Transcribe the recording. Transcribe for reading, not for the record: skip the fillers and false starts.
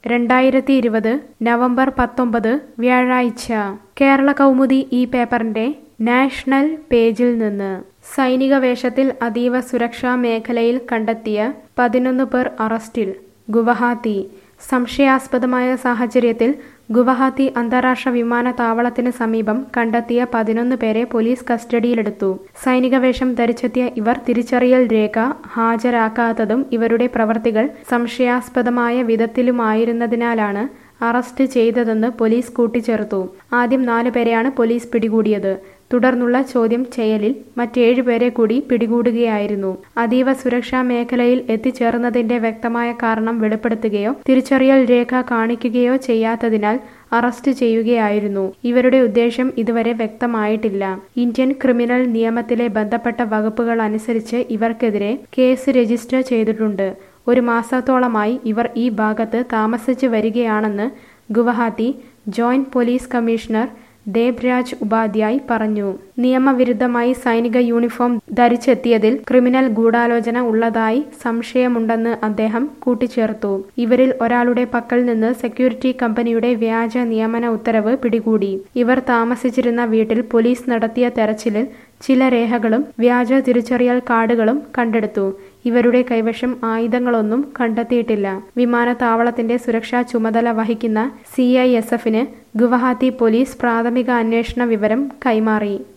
2020 November 19 വ്യാഴാഴ്ച കേരള കൗമുദി ഈ പേപ്പറിന്റെ നാഷണൽ പേജിൽ നിന്ന് സൈനിക വേഷത്തിൽ അതീവ സുരക്ഷാ മേഖലയിൽ കണ്ടെത്തിയ 11 പേർ അറസ്റ്റിൽ. ഗുവാഹത്തി. സംശയാസ്പദമായ സാഹചര്യത്തിൽ ഗുവാഹത്തി അന്താരാഷ്ട്ര വിമാനത്താവളത്തിന് സമീപം കണ്ടെത്തിയ 11 പേരെ പോലീസ് കസ്റ്റഡിയിലെടുത്തു. സൈനിക വേഷം ധരിച്ചെത്തിയ ഇവർ തിരിച്ചറിയൽ രേഖ ഹാജരാക്കാത്തതും ഇവരുടെ പ്രവൃത്തികൾ സംശയാസ്പദമായ വിധത്തിലുമായിരുന്നതിനാലാണ് അറസ്റ്റ് ചെയ്തതെന്ന് പോലീസ് കൂട്ടിച്ചേർത്തു. ആദ്യം 4 പേരെയാണ് പോലീസ് പിടികൂടിയത്. തുടർന്നുള്ള ചോദ്യം ചെയ്യലിൽ മറ്റ് 7 പേരെ കൂടി പിടികൂടുകയായിരുന്നു. അതീവ സുരക്ഷാ മേഖലയിൽ എത്തിച്ചേർന്നതിന്റെ വ്യക്തമായ കാരണം വെളിപ്പെടുത്തുകയോ തിരിച്ചറിയൽ രേഖ കാണിക്കുകയോ ചെയ്യാത്തതിനാൽ അറസ്റ്റ് ചെയ്യുകയായിരുന്നു. ഇവരുടെ ഉദ്ദേശം ഇതുവരെ വ്യക്തമായിട്ടില്ല. ഇന്ത്യൻ ക്രിമിനൽ നിയമത്തിലെ ബന്ധപ്പെട്ട വകുപ്പുകൾ അനുസരിച്ച് ഇവർക്കെതിരെ കേസ് രജിസ്റ്റർ ചെയ്തിട്ടുണ്ട്. 1 മാസത്തോളമായി ഇവർ ഈ ഭാഗത്ത് താമസിച്ചു വരികയാണെന്ന് Guwahati joint police commissioner Debraj Upadhyay പറഞ്ഞു. നിയമവിരുദ്ധമായി സൈനിക യൂണിഫോം ധരിച്ചെത്തിയതിൽ ക്രിമിനൽ ഗൂഢാലോചന ഉള്ളതായി സംശയമുണ്ടെന്ന് അദ്ദേഹം കൂട്ടിച്ചേർത്തു. ഇവരിൽ ഒരാളുടെ പക്കൽ നിന്ന് സെക്യൂരിറ്റി കമ്പനിയുടെ വ്യാജ നിയമന ഉത്തരവ് പിടികൂടി. ഇവർ താമസിച്ചിരുന്ന വീട്ടിൽ പോലീസ് നടത്തിയ തെരച്ചിലിൽ ചില രേഖകളും വ്യാജ തിരിച്ചറിയൽ കാർഡുകളും കണ്ടെടുത്തു. ഇവരുടെ കൈവശം ആയുധങ്ങളൊന്നും കണ്ടെത്തിയിട്ടില്ല. വിമാനത്താവളത്തിന്റെ സുരക്ഷാ ചുമതല വഹിക്കുന്ന CISFന് ഗുവാഹത്തി പോലീസ് പ്രാഥമിക അന്വേഷണ വിവരം കൈമാറി.